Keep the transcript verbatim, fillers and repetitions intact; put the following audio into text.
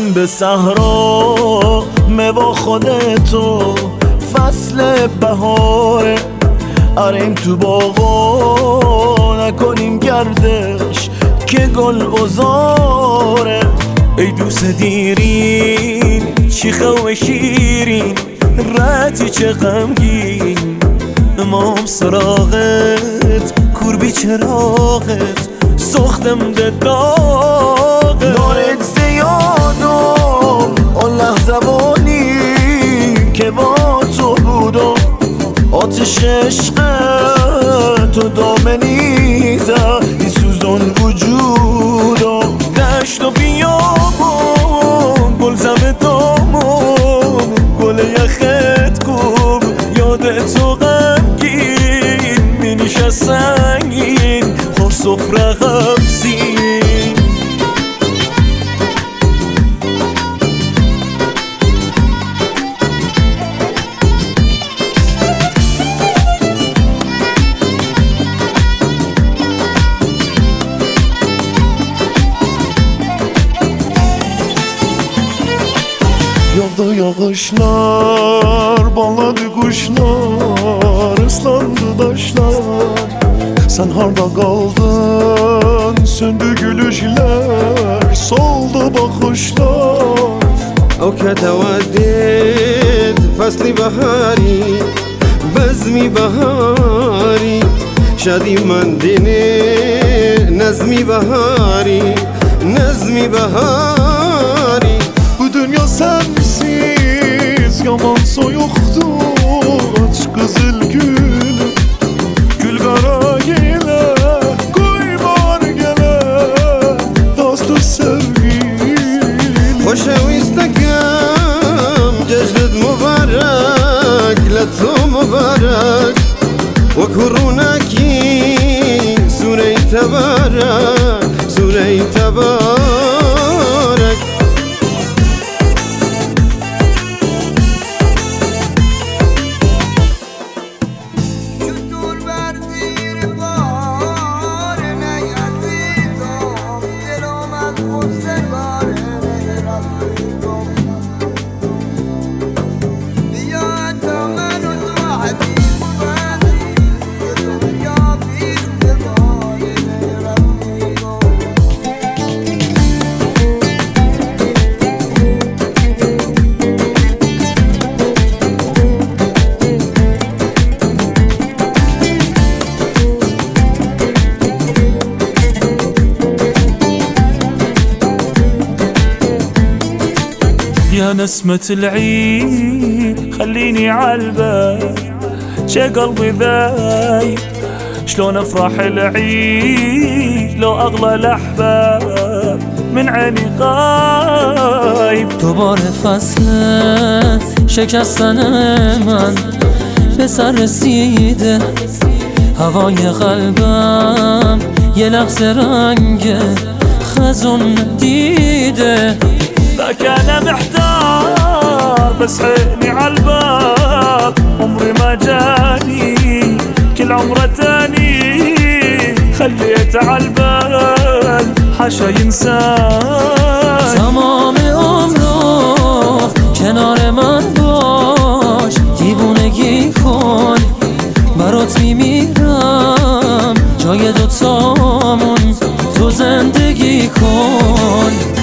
بریم به صحرا موا خودتو فصل بهاره، اریم تو باغا نکنیم گردش که گل بزاره. ای دوست دیرین چیخه و شیرین رتی چه غمگین، امام سراغت کوربی چراغت سختم ده داغه. نارت زیادم آن لحظه بانی که با تو بودم، آتش عشق تو دامنی زد ای سوزان وجودم. دشت و بیابون گل زم دامون گل یخت کوب یادت تو غمگین می نشست سنگین خور سفره غمزین. Yağdı yağışlar, bağladı kuşlar, ıslandı taşlar. Sen harda kaldın, söndü gülüşler, soldu bakışlar. أو كتودد فصل بهاری بزمی بهاری شادی من دینه نظمی بهاری نظمی بهاری. Bu dünya sensiz yaman soyuqdu, aç qızıl gül gül qara yelə qoy var gələ dostu sevgilim. خوشویستکم جشنت مبارک لتو مبارک و کرونکی سوره تبارک سوره تبارک. يا نسمة العيد خليني عالبال شي قلبي ذايب، شلون افرح العيد لو اغلى الاحباب من عيني غايب. دوباره فصل شکستن من به سر رسیده، هوای قلبم یه لحظه رنگ خزون دیده. ذاك انا محتار بس حيني عالباب عمري ما جاني كل عمره تاني خليت عالبال حاشا ينسان. تمام عمرو کنار من باش، دیوونگی کن برات میمیرم، جای دوتامون تو زندگی کن.